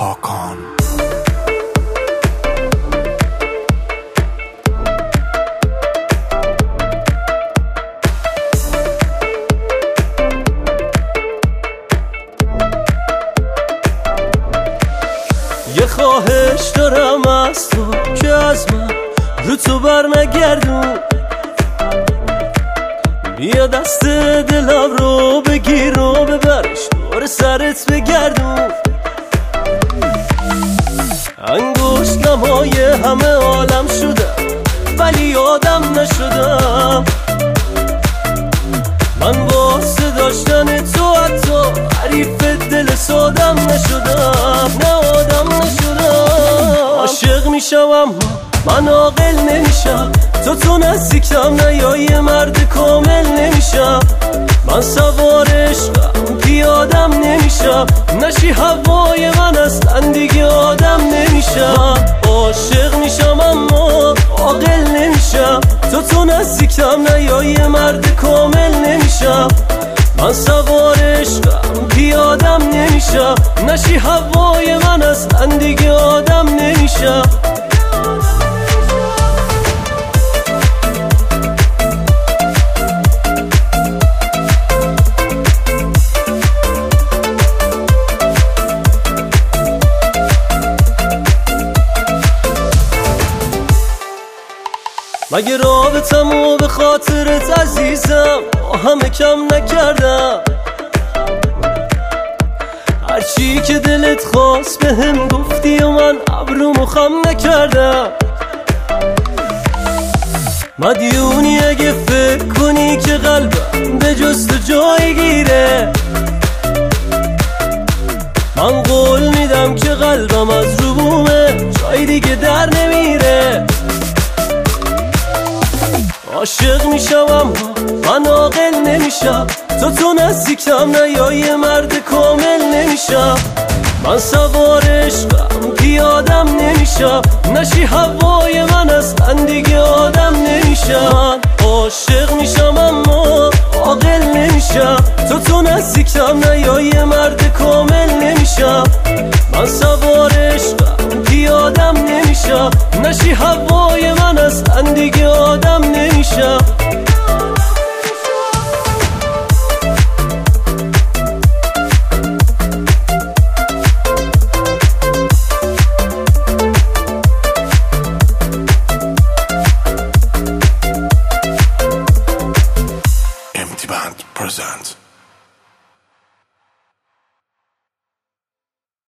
پاکان. یه خواهش دارم از تو که از من رو تو بر نگردون، بیا دست دلم رو بگیر و ببرش دور سرت بگردون. انگشت نمای همه عالم شدم ولی آدم نشدم. من واسه داشتن تو حتی حریف دل سادم نشدم، نه آدم نشدم. عاشق میشم اما من عاقل نمیشم، تو نزدیکم نیای مرد کامل نمیشم. من سوار عشقم پیادم نمیشم، نشی هوای من اصلا دیگه آدم نمیشم. عاشق میشم اما عاقل نمیشم، تو نزدیکم نیای مرد کامل نمیشم. من سوار عشقم پیادم نمیشم، نشی هوای من اصلا دیگه آدم نمیشم. مگه رابطمو به خاطرت عزیزم همه کم نکردم؟ هرچی که دلت خواست به هم گفتی و من ابرومو خم نکردم. مدیونی اگه فکر کنی که قلبم به جز تو جای گیره. من قول میدم که قلبم از رو بومه جای دیگه در نمیره. عاشق میشم اما من عاقل نمیشم، تو نزدیکم نیای مرد کامل نمیشم. من سوار عشقم پیادم نمیشم، نشی هوای من اصلا دیگه آدم نمیشم. عاشق میشم اما عاقل نمیشم، تو نزدیکم نیای مرد کامل نمیشم. من